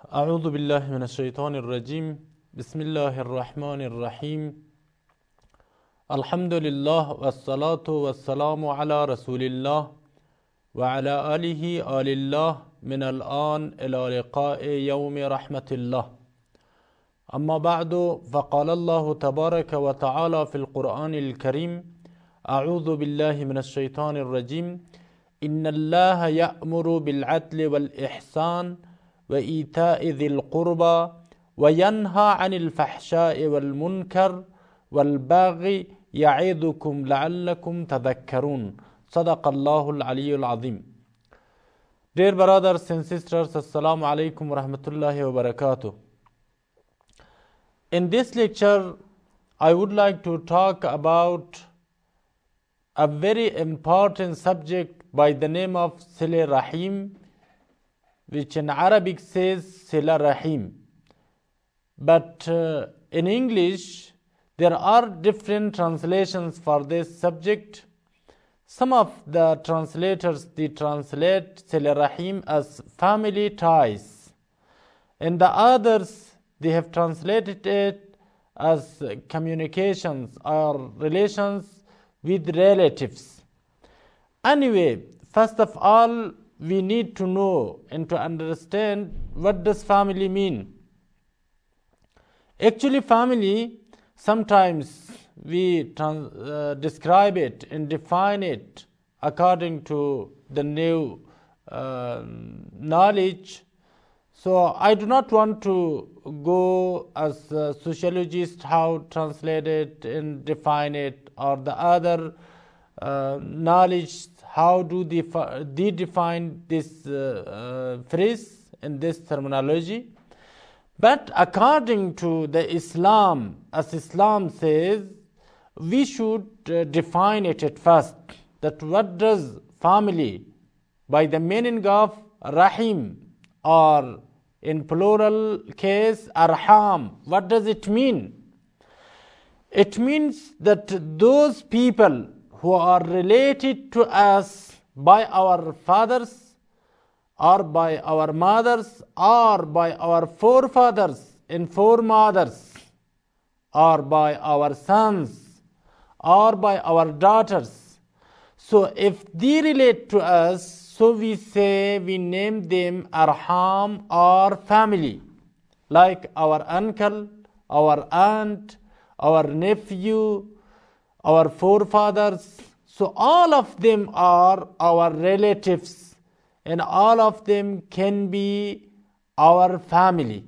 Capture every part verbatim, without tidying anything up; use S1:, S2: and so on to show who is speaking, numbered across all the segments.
S1: أعوذ بالله من الشيطان الرجيم بسم الله الرحمن الرحيم الحمد لله والصلاة والسلام على رسول الله وعلى آله آل الله من الآن إلى لقاء يوم رحمة الله. أما بعد، فقال الله تبارك وتعالى في القرآن الكريم: أعوذ بالله من الشيطان الرجيم إن الله يأمر بالعدل والإحسان وإيتاء ذي القربى وينهى عن الفحشاء والمنكر والبغي يعظكم لعلكم تذكرون. صدق الله العلي العظيم. Dear brothers and sisters, Assalamu alaikum wa rahmatullahi wa barakatuh. In this lecture, I would like to talk about a very important subject by the name of Sila Rahim, which in Arabic says Sila Rahim. But uh, in English, there are different translations for this subject. Some of the translators, they translate Sila Rahim as family ties. And the others, they have translated it as communications or relations with relatives. Anyway, first of all, we need to know and to understand what does family mean. Actually, family, sometimes we trans, uh, describe it and define it according to the new uh, knowledge. So I do not want to go as a sociologist how translate it and define it, or the other uh, knowledge how do they, they define this uh, uh, phrase and this terminology. But according to the Islam, as Islam says, we should uh, define it at first, that what does family by the meaning of Rahim, or in plural case Arham, what does it mean? It means that those people who are related to us by our fathers or by our mothers or by our forefathers and foremothers or by our sons or by our daughters. So if they relate to us, so we say, we name them Arham or family, like our uncle, our aunt, our nephew, our forefathers. So all of them are our relatives, and all of them can be our family.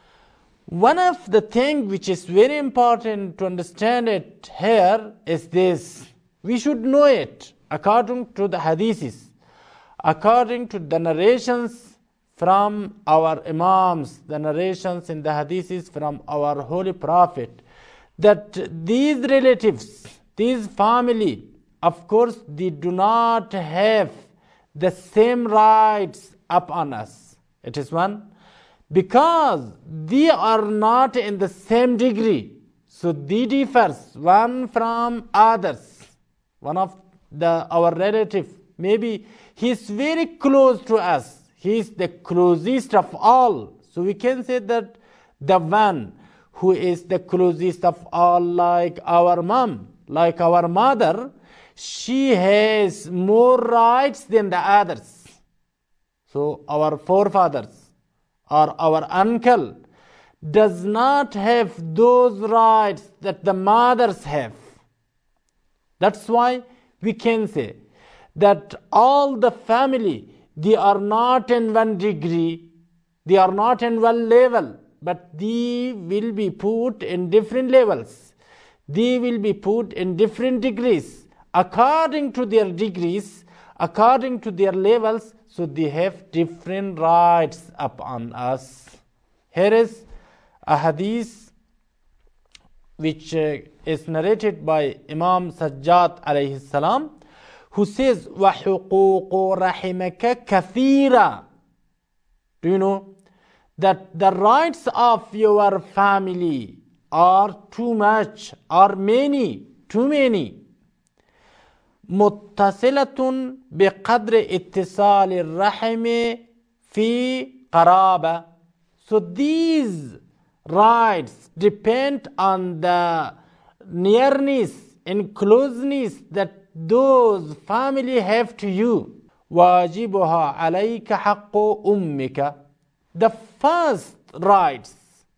S1: One of the things which is very important to understand it here is this: we should know it according to the hadiths, according to the narrations from our imams, the narrations in the hadiths from our holy prophet, that these relatives, these family, of course, they do not have the same rights upon us. It is one, because they are not in the same degree. So they differs one from others. One of the our relative, maybe he is very close to us. He is the closest of all. So we can say that the one who is the closest of all, like our mom, like our mother, she has more rights than the others. So our forefathers or our uncle does not have those rights that the mothers have. That's why we can say that all the family, they are not in one degree, they are not in one level, but they will be put in different levels. They will be put in different degrees. According to their degrees, according to their levels, so they have different rights upon us. Here is a hadith which uh, is narrated by Imam Sajjad alayhi salam, who says, وَحُقُوقُ رَحِمَكَ كَثِيرًا. Do you know that the rights of your family are too much, are many, too many. متصلة بقدر اتصال الرحم في قرابة. So these rights depend on the nearness and closeness that those family have to you. واجبها عليك حق أمك. The first rights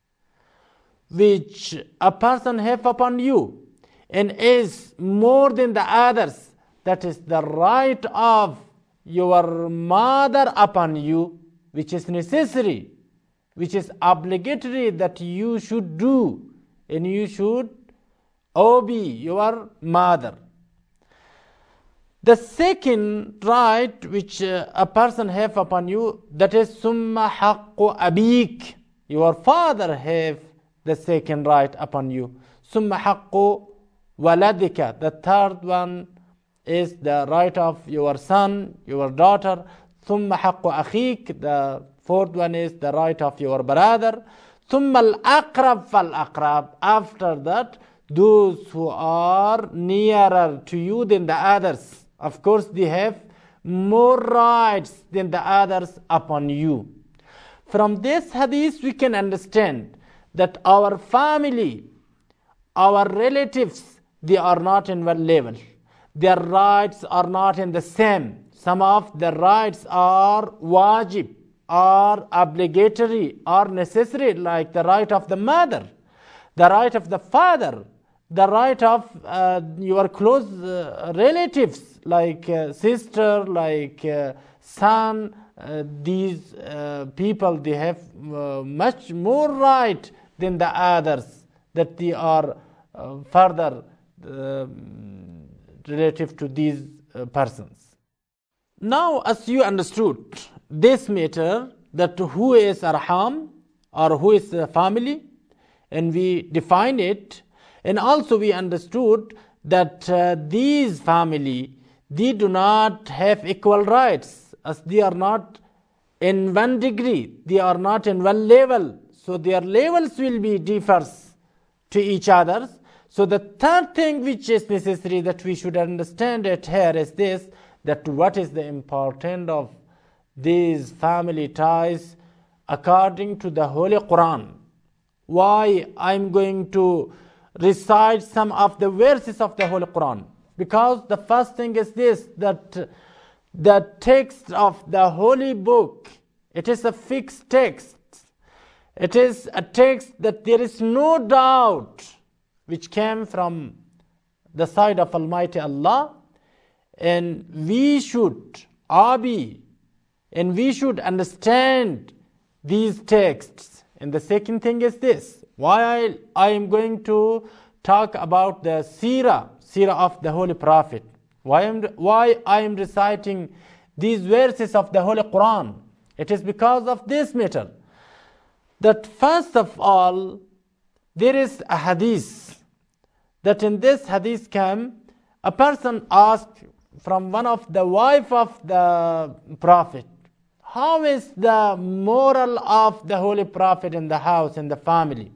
S1: which a person have upon you and is more than the others, that is the right of your mother upon you, which is necessary, which is obligatory that you should do, and you should obey your mother. The second right which uh, a person have upon you, that is summa haqqu abik. Your father have the second right upon you. Summa haqqu waladika. The third one is the right of your son, your daughter. Summa haqqu akhik. The fourth one is the right of your brother. Summa al-aqrab fal-aqrab. After that, those who are nearer to you than the others. Of course, they have more rights than the others upon you. From this hadith, we can understand that our family, our relatives, they are not in one level. Their rights are not in the same. Some of the rights are wajib, are obligatory, are necessary, like the right of the mother, the right of the father, the right of uh, your close uh, relatives, like uh, sister, like uh, son. Uh, these uh, people, they have uh, much more right than the others, that they are uh, further uh, relative to these uh, persons. Now, as you understood this matter, that who is arham or who is the family, and we define it, and also we understood that uh, these family, they do not have equal rights, as they are not in one degree, they are not in one level, so their levels will be differs to each other. So the third thing which is necessary that we should understand it here is this, that what is the importance of these family ties according to the Holy Quran. Why I am going to recite some of the verses of the Holy Quran? Because the first thing is this, that the text of the Holy Book, it is a fixed text. It is a text that there is no doubt which came from the side of Almighty Allah, and we should obey and we should understand these texts. And the second thing is this, why I, I am going to talk about the seerah, seerah of the Holy Prophet. Why, am, why I am reciting these verses of the Holy Quran? It is because of this matter, that first of all, there is a hadith, that in this hadith came, a person asked from one of the wife of the Prophet, how is the moral of the Holy Prophet in the house, in the family?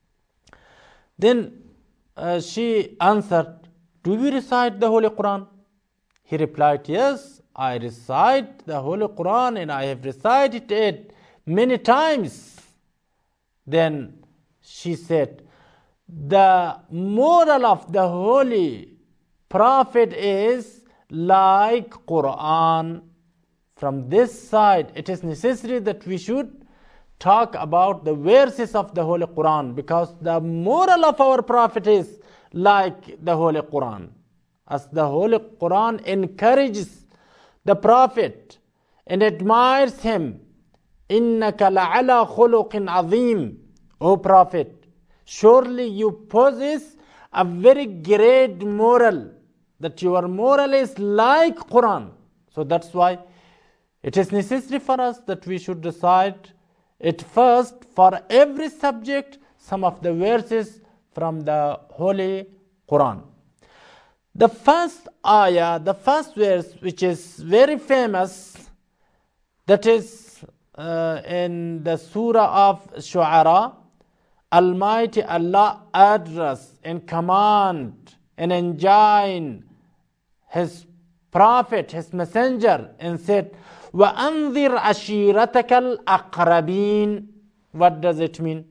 S1: Then uh, she answered, do you recite the Holy Quran? He replied, yes, I recite the Holy Quran and I have recited it many times. Then she said, the moral of the Holy Prophet is like Quran. From this side, it is necessary that we should talk about the verses of the Holy Quran, because the moral of our Prophet is like the Holy Quran. As the Holy Quran encourages the Prophet and admires him, إِنَّكَ لَعَلَى خُلُقٍ عَظِيمٍ. O Prophet, surely you possess a very great moral, that your moral is like Quran. So that's why it is necessary for us that we should recite it first for every subject, some of the verses from the Holy Quran. The first ayah, the first verse, which is very famous, that is uh, in the Surah of Shu'ara, Almighty Allah address and command and enjoin His Prophet, His Messenger, and said, وَأَنذِرْ عَشِيرَتَكَ الْأَقْرَبِينَ. What does it mean?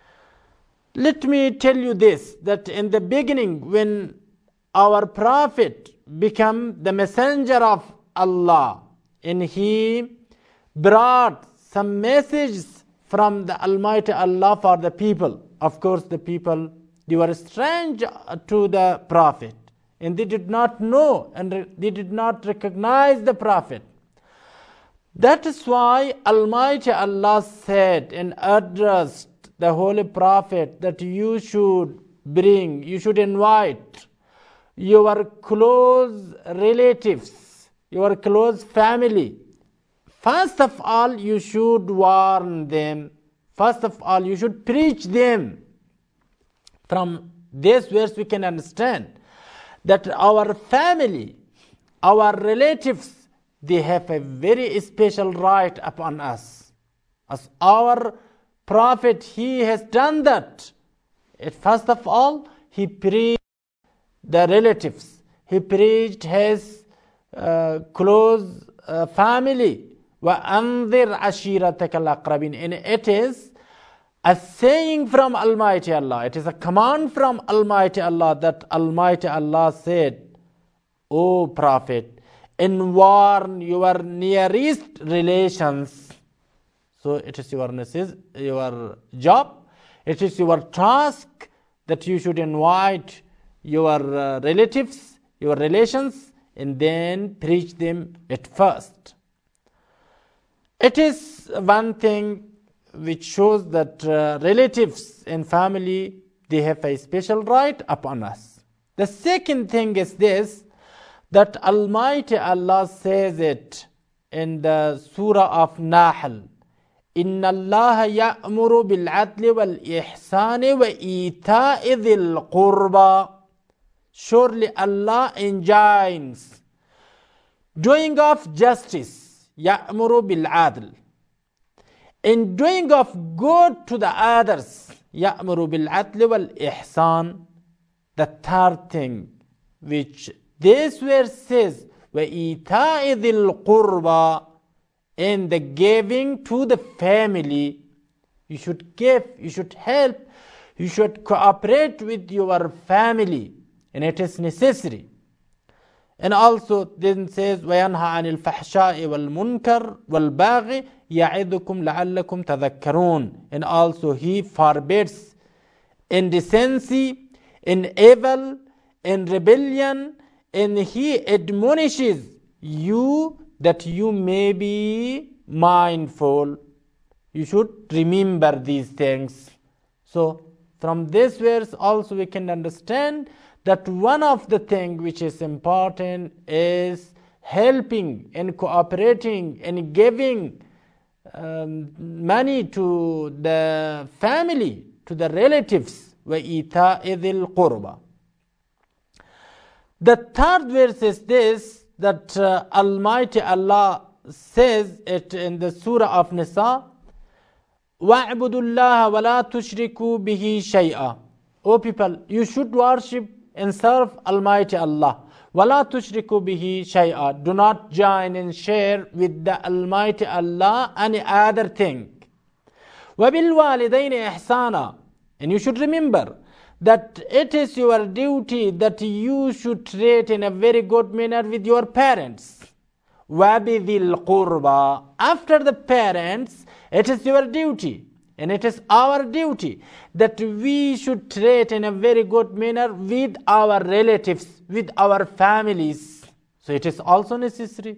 S1: Let me tell you this, that in the beginning, when our Prophet became the messenger of Allah, and he brought some messages from the Almighty Allah for the people. Of course, the people, they were strange to the Prophet, and they did not know and they did not recognize the Prophet. That is why Almighty Allah said and addressed the Holy Prophet that you should bring, you should invite your close relatives, your close family. First of all, you should warn them. First of all, you should preach them. From this verse we can understand that our family, our relatives, they have a very special right upon us. As our Prophet, he has done that. First of all, he preached the relatives. He preached his uh, close uh, family. وَأَنذِرْ عَشِيرَتَكَ الْأَقْرَبِينَ. And it is a saying from Almighty Allah. It is a command from Almighty Allah that Almighty Allah said, O Prophet, and warn your nearest relations. So it is your, your job, it is your task that you should invite your uh, relatives, your relations, and then preach them at first. It is one thing which shows that uh, relatives and family, they have a special right upon us. The second thing is this, that Almighty Allah says it in the Surah of Nahl. إِنَّ اللَّهَ يَأْمُرُ بِالْعَدْلِ وَالْإِحْسَانِ وَإِيتَاءِ ذِي الْقُرْبَى. Surely Allah enjoins doing of justice, يَأْمُرُ بِالْعَدْلِ, and doing of good to the others, يَأْمُرُ بِالْعَدْلِ وَالْإِحْسَانِ. The third thing which this verse says, وَإِيتَاءِ ذِي الْقُرْبَى, and the giving to the family. You should give, you should help, you should cooperate with your family, and it is necessary. And also then says, وَيَنْهَى عَنِ الْفَحْشَاءِ وَالْمُنْكَرِ وَالْبَاغِ يَعِظُكُمْ لَعَلَّكُمْ تَذَكَّرُونَ. And also he forbids indecency, in evil, in rebellion, and he admonishes you that you may be mindful. You should remember these things. So from this verse also we can understand that one of the things which is important is helping and cooperating and giving um, money to the family, to the relatives. وَإِيتَاءِ ذِي الْقُرْبَى. The third verse is this, that uh, Almighty Allah says it in the Surah of Nisa, وَاعْبُدُوا اللَّهَ وَلَا تُشْرِكُوا بِهِ شَيْئًا. O people, you should worship and serve Almighty Allah. وَلَا تُشْرِكُوا بِهِ شَيْئًا. Do not join and share with the Almighty Allah any other thing. وَبِالْوَالِدَيْنِ إِحْسَانًا. And you should remember that it is your duty that you should treat in a very good manner with your parents. وَبِذِي الْقُرْبَى. After the parents, it is your duty, and it is our duty that we should treat in a very good manner with our relatives, with our families. So it is also necessary.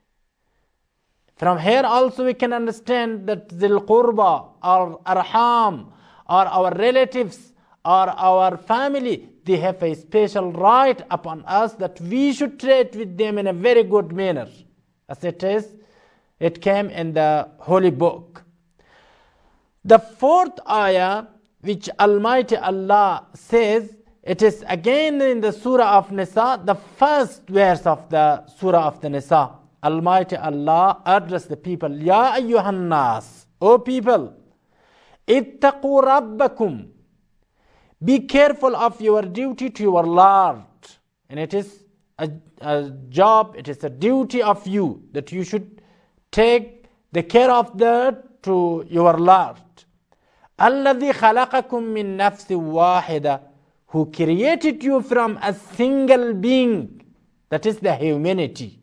S1: From here also we can understand that Dhil Qurba or Arham or our relatives or our family, they have a special right upon us that we should treat with them in a very good manner, as it is, it came in the Holy Book. The fourth ayah which Almighty Allah says, it is again in the Surah of Nisa, the first verse of the Surah of the Nisa. Almighty Allah addressed the people, Ya ayyuhan nas, O people, ittaqu rabbakum. Be careful of your duty to your Lord. And it is a, a job, it is a duty of you that you should take the care of that to your Lord. الذي خلقكم من نفس واحدة, who created you from a single being, that is the humanity.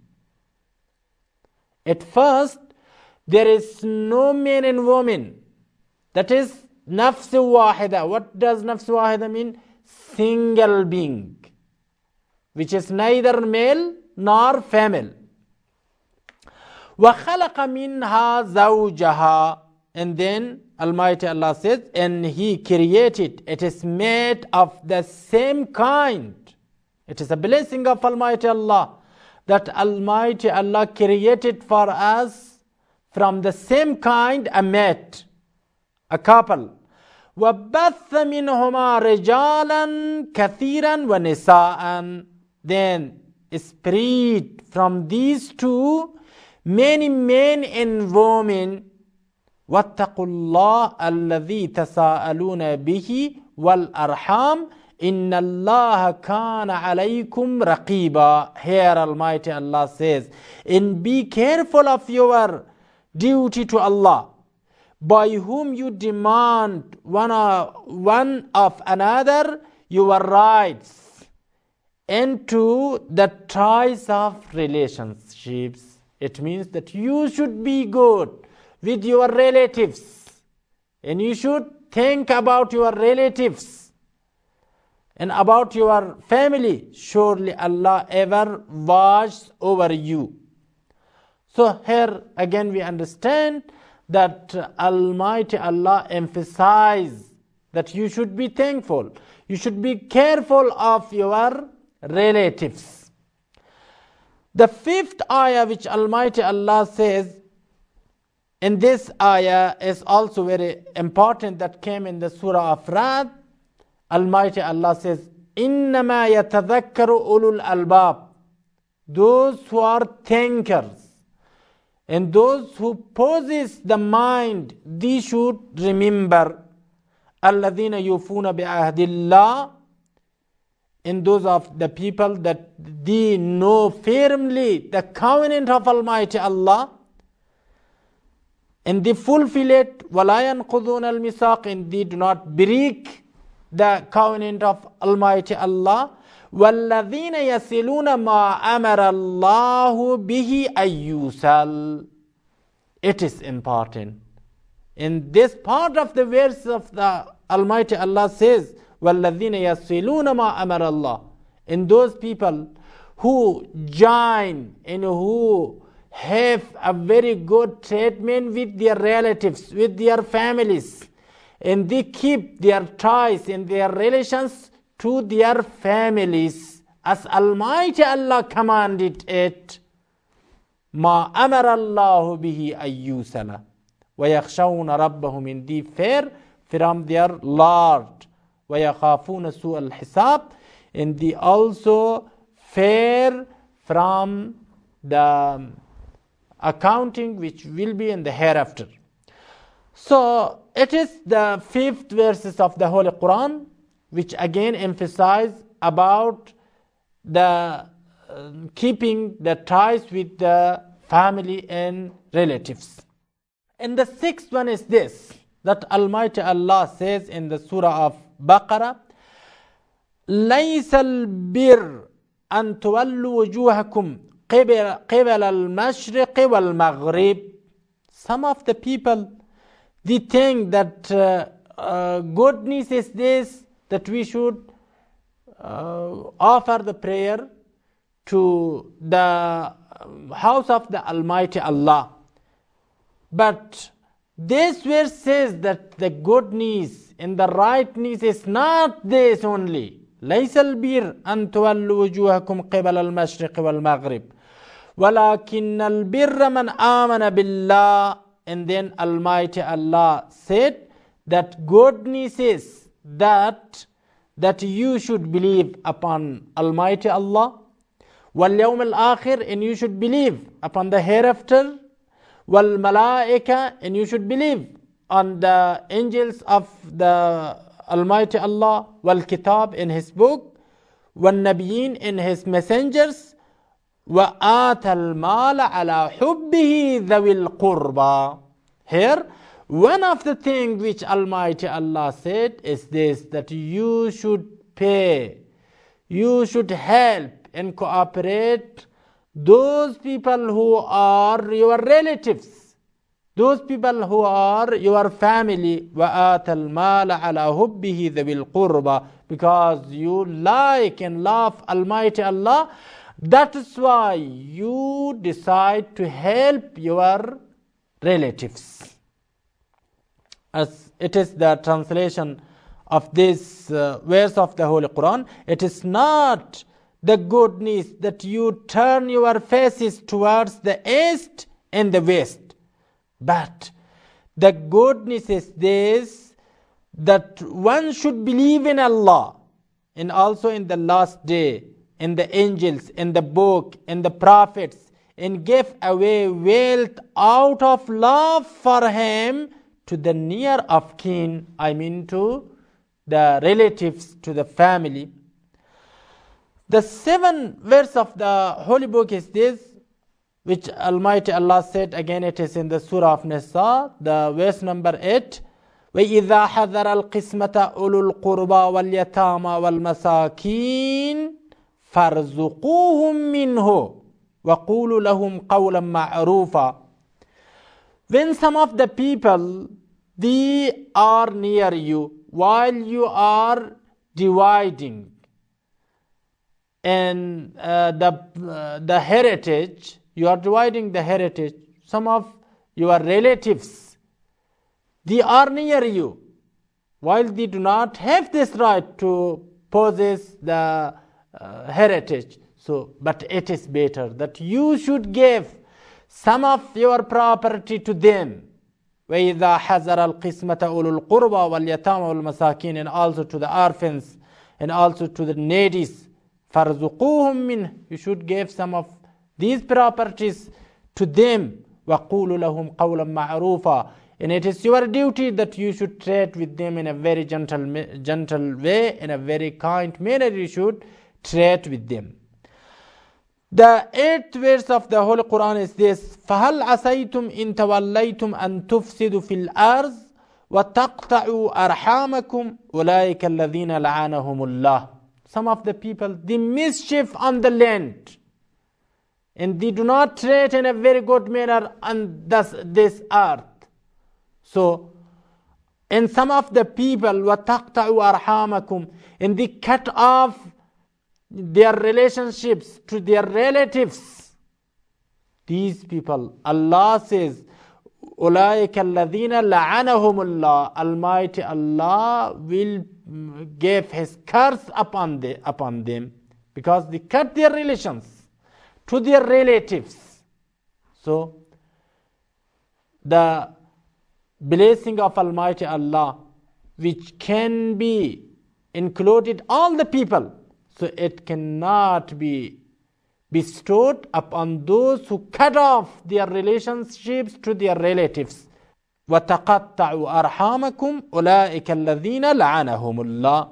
S1: At first, there is no man and woman. That is nafs wahida. What does nafs wahida mean? Single being, which is neither male nor female. وَخَلَقَ مِنْهَا زَوْجَهَا, and then Almighty Allah says, and He created, it is made of the same kind. It is a blessing of Almighty Allah that Almighty Allah created for us from the same kind a mate, a couple. وَبَثَّ مِنْهُمَا رِجَالًا كَثِيرًا وَنِسَاءً, then spread from these two many men and women. وَاتَّقُوا اللَّهَ الَّذِي تَسَاءَلُونَ بِهِ وَالْأَرْحَامِ إِنَّ اللَّهَ كَانَ عَلَيْكُمْ رَقِيبًا. Here Almighty Allah says, and be careful of your duty to Allah, by whom you demand one of, one of another your rights, and to the ties of relationships. It means that you should be good with your relatives, and you should think about your relatives and about your family. Surely Allah ever watches over you. So here again we understand that Almighty Allah emphasizes that you should be thankful, you should be careful of your relatives. The fifth ayah which Almighty Allah says, and this ayah is also very important, that came in the Surah of Ra'd. Almighty Allah says, إِنَّمَا يَتَذَكَّرُ أُولُو الْأَلْبَابِ, those who are thinkers and those who possess the mind, they should remember. الَّذِينَ يُوفُونَ بِعَهْدِ اللَّهِ, and those of the people that they know firmly the covenant of Almighty Allah, and they fulfill it. وَلَا يَنْقُضُونَ الْمِثَاقِ, and they do not break the covenant of Almighty Allah. وَالَّذِينَ يَصِلُونَ مَا أَمَرَ اللَّهُ بِهِ أَيُّوسَلْ. It is important. In this part of the verse of the Almighty Allah says, وَالَّذِينَ يَصِلُونَ مَا أَمَرَ اللَّهُ, and those people who join and who have a very good treatment with their relatives, with their families, and they keep their ties and their relations to their families as Almighty Allah commanded it. ما أمر الله به أن يوصل ويخشون ربهم, in the fear from their Lord. ويخافون سوء الحساب, and they also fear from the accounting which will be in the hereafter. So it is the fifth verses of the Holy Quran which again emphasize about the uh, keeping the ties with the family and relatives. And the sixth one is this, that Almighty Allah says in the Surah of Baqarah, لَيْسَ الْبِرُّ أَن تُوَلُّوا وُجُوهَكُمْ قِبَلَ الْمَشْرِقِ وَالْمَغْرِبِ. Some of the people, they think that uh, uh, goodness is this, that we should uh, offer the prayer to the house of the Almighty Allah. But this verse says that the goodness and the rightness is not this only. ليس البر أن تولوا وجوهكم قبل المشرق والمغرب ولكن البر من آمن بالله. And then Almighty Allah said that goodness is that that you should believe upon Almighty Allah, وَالْيَوْمِ الْآخِرِ, and you should believe upon the hereafter, وَالْمَلَائِكَةِ, and you should believe on the angels of the Almighty Allah, وَالْكِتَابِ, in His book, وَالنَّبِيِّينَ, in His messengers, وَآتَ الْمَالَ عَلَى حُبِّهِ ذَوِي الْقُرْبَى. Here, One of the things which Almighty Allah said is this, that you should pay, you should help and cooperate those people who are your relatives, those people who are your family. وَآتَ الْمَالَ عَلَى حُبِّهِ ذَوِي الْقُرْبَى, because you like and love Almighty Allah. That is why you decide to help your relatives. As it is the translation of this uh, verse of the Holy Quran, it is not the goodness that you turn your faces towards the east and the west, but the goodness is this, that one should believe in Allah and also in the last day, in the angels, in the book, in the prophets, and give away wealth out of love for him to the near of kin, I mean to the relatives, to the family. The seventh verse of the Holy Book is this, which Almighty Allah said, again it is in the Surah of Nisa, the verse number eight, وَإِذَا حَذَرَ الْقِسْمَةَ أُولُو الْقُرْبَى وَالْيَتَامَى وَالْمَسَاكِينَ فَارْزُقُوهُمْ مِنْهُ وَقُولُوا لَهُمْ قَوْلًا مَعْرُوفًا. When some of the people, they are near you, while you are dividing and uh, the, uh, the heritage, you are dividing the heritage, some of your relatives, they are near you, while they do not have this right to possess the uh, heritage. So, but it is better that you should give some of your property to them. وَإِذَا حَزَرَ الْقِسْمَةَ أُولُو الْقُرْبَى وَالْيَتَامَى وَالْمَسَاكِينَ, and also to the orphans and also to the needy. فَارْزُقُوهُمْ مِنْهُ, you should give some of these properties to them. وَقُولُوا لَهُمْ قَوْلًا مَعْرُوفًا, and it is your duty that you should treat with them in a very gentle, gentle way, in a very kind manner you should treat with them. The eighth verse of the Holy Quran is this, فَهَلْ عَسَيْتُمْ إِن تَوَلَّيْتُمْ أَن تُفْسِدُوا فِي الْأَرْضِ وَتَقْطَعُوا أَرْحَامَكُمْ أُولَٰئِكَ الَّذِينَ لَعَنَهُمُ اللَّهُ. Some of the people, they mischief on the land, and they do not treat in a very good manner on this, this earth. So, and some of the people, وَتَقْطَعُوا أَرْحَامَكُمْ, and they cut off their relationships to their relatives. These people, Allah says, أُولَٰئِكَ الَّذِينَ لَعَنَهُمُ اللَّهُ, Almighty Allah will give His curse upon, the, upon them, because they cut their relations to their relatives. So, the blessing of Almighty Allah, which can be included all the people, so it cannot be bestowed upon those who cut off their relationships to their relatives. وَتَقَطَّعُوا أَرْحَامَكُمْ أُولَٰئِكَ الَّذِينَ لَعَنَهُمُ اللَّهُ.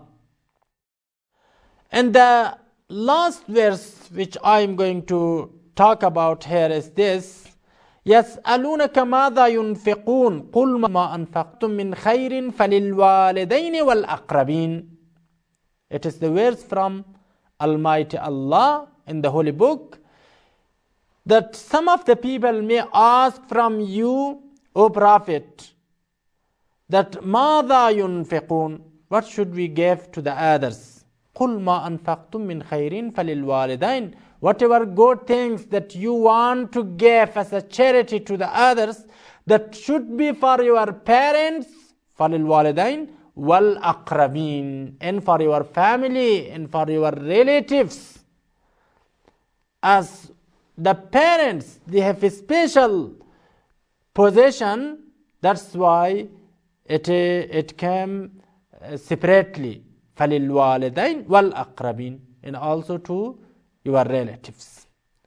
S1: And the last verse which I am going to talk about here is this, يَسْأَلُونَكَ مَاذَا يُنْفِقُونَ قُلْ مَا أَنْفَقْتُم مِّنْ خَيْرٍ فَلِلْوَالِدَيْنِ وَالْأَقْرَبِينَ. It is the verse from Almighty Allah in the Holy Book, that some of the people may ask from you, O Prophet, that مَاذَا يُنْفِقُونَ, what should we give to the others? قُلْ مَا أَنْفَقْتُم مِّنْ خَيْرٍ فَلِلْوَالِدَيْنِ. Whatever good things that you want to give as a charity to the others, that should be for your parents, فَلِلْوَالِدَيْنِ وَالْأَقْرَبِينَ, and for your family and for your relatives. As the parents, they have a special possession, that's why it, it came separately. فَلِلْوَالِدَيْنِ وَالْأَقْرَبِينَ, and also to your relatives.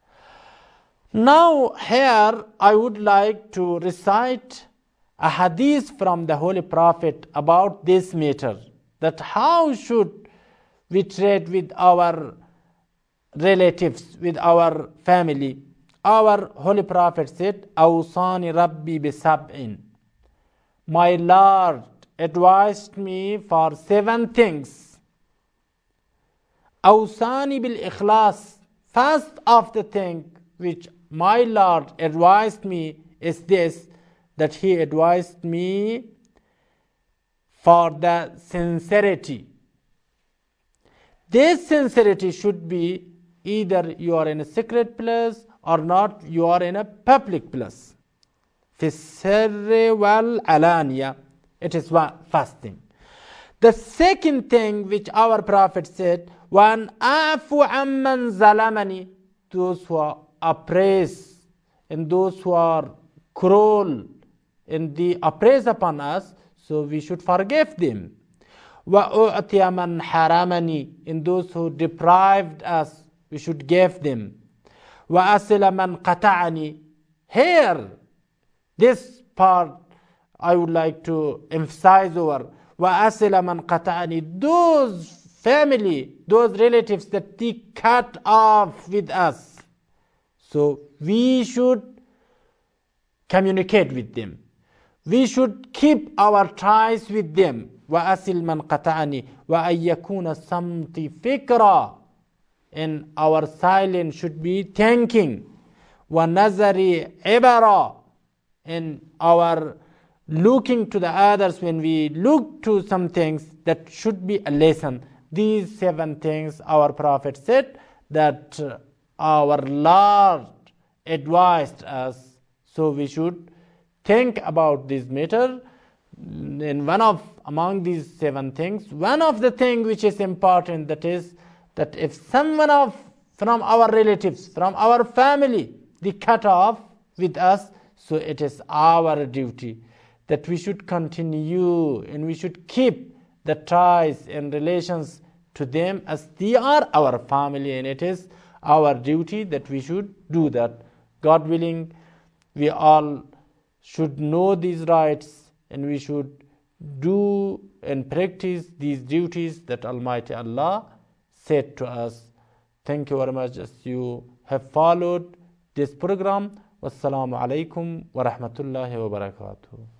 S1: Now here I would like to recite a hadith from the Holy Prophet about this matter, that how should we treat with our relatives, with our family. Our Holy Prophet said, أَوْصَانِ رَبِّي بِسَبْعٍ, my Lord advised me for seven things. Awsani bil ikhlas. First of the thing which my Lord advised me is this, that he advised me for the sincerity. This sincerity should be either you are in a secret place or not, you are in a public place. في السر والعلانية. It is one first thing. The second thing which our Prophet said, وَأَنْ أَعْفُ عَمَّنْ ظَلَمَنِي. Those who are oppressed and those who are cruel and the oppressed upon us, so we should forgive them. وَأُعْتِيَ مَنْ حَرَمَنِي. And those who deprived us, we should give them. وَأَصِلَ مَنْ قَطَعَنِي. Here, this part I would like to emphasize over. وَأَصِلَ مَنْ قَطَعَنِي. Those family, those relatives that they cut off with us, so we should communicate with them. We should keep our ties with them. وَأَصِلْ مَنْ قَطَعَنِي وَأَنْ يَكُونَ صَمْتِ فِكْرًا. And our silence should be thanking. وَنَظَرِ عِبَرًا. And our looking to the others, when we look to some things, that should be a lesson. These seven things our Prophet said that our Lord advised us, so we should think about this matter. And one of among these seven things, one of the things which is important, that is that if someone of from our relatives, from our family, they cut off with us, so it is our duty that we should continue and we should keep the ties and relations to them as they are our family, and it is our duty that we should do that. God willing, we all should know these rights and we should do and practice these duties that Almighty Allah said to us. Thank you very much as you have followed this program. Wassalamu alaikum wa rahmatullahi wa barakatuh.